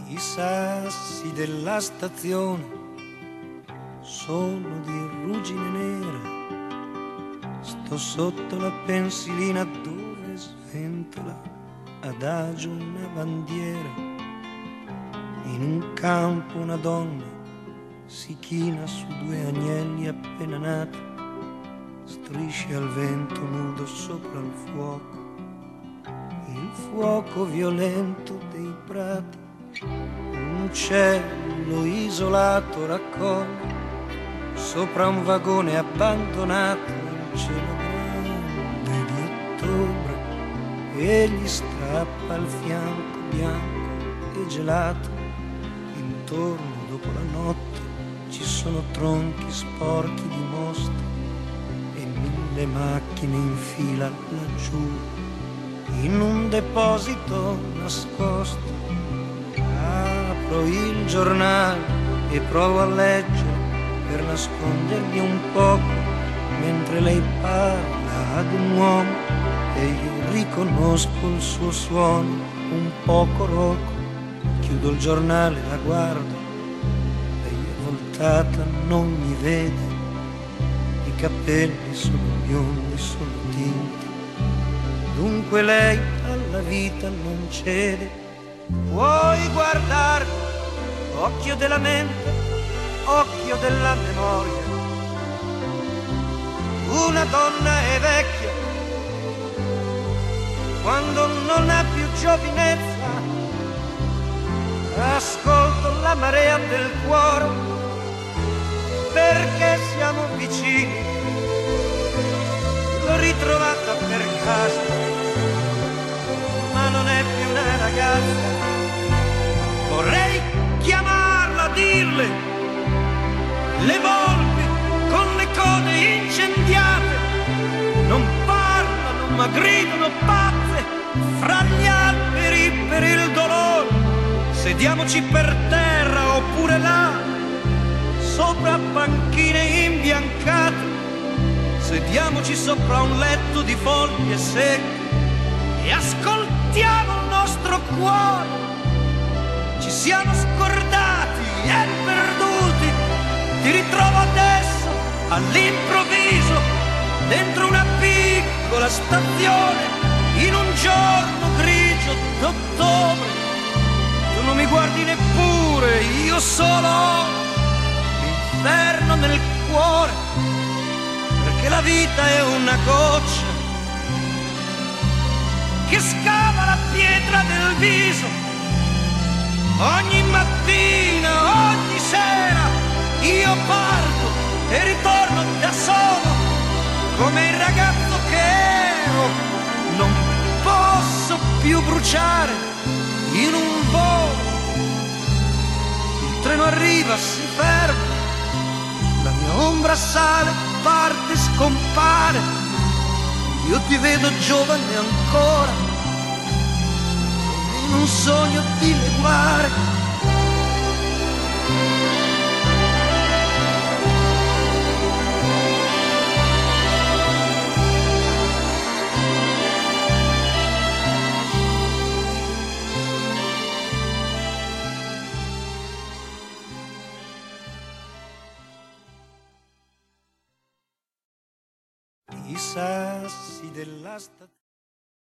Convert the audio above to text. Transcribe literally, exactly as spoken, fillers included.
I sassi della stazione sono di ruggine nera. Sto sotto la pensilina dove sventola adagio una bandiera. In un campo una donna si china su due agnelli appena nati, strisce al vento nudo sopra il fuoco, il fuoco violento dei prati. Un uccello isolato raccoglie sopra un vagone abbandonato il cielo grande di ottobre e gli strappa il fianco bianco e gelato. Intorno dopo la notte ci sono tronchi sporchi di mostre e mille macchine in fila laggiù in un deposito nascosto. Apro il giornale e provo a leggere per nascondermi un poco mentre lei parla ad un uomo e io riconosco il suo suono un poco roco. Chiudo il giornale, la guardo, lei è voltata, non mi vede, i capelli sono biondi, sono tinti, dunque lei alla vita non cede. Puoi guardarmi, occhio della mente, occhio della memoria. Una donna è vecchia quando non ha più giovinezza. Ascolto la marea del cuore perché siamo vicini. L'ho ritrovata per caso, ma non è più una ragazza. Vorrei chiamarla, dirle le volpi con le code incendiate non parlano ma gridano pazze fra gli alberi per il dolore. Sediamoci per terra oppure là sopra panchine imbiancate, sediamoci sopra un letto di foglie secche e ascoltiamo il nostro cuore. Ci siamo scordati e perduti, ti ritrovo adesso all'improvviso dentro una piccola stazione in un giorno grigio d'ottobre. Tu non mi guardi neppure, io solo ho l'inferno nel cuore, perché la vita è una goccia che scava la pietra del viso. Ogni mattina, ogni sera, io parto e ritorno da solo, come il ragazzo che ero. Non posso più bruciare in un volo. Il treno arriva, si ferma, la mia ombra sale, parte, scompare. Io ti vedo giovane ancora, in un sogno di leguare. I sassi della stazione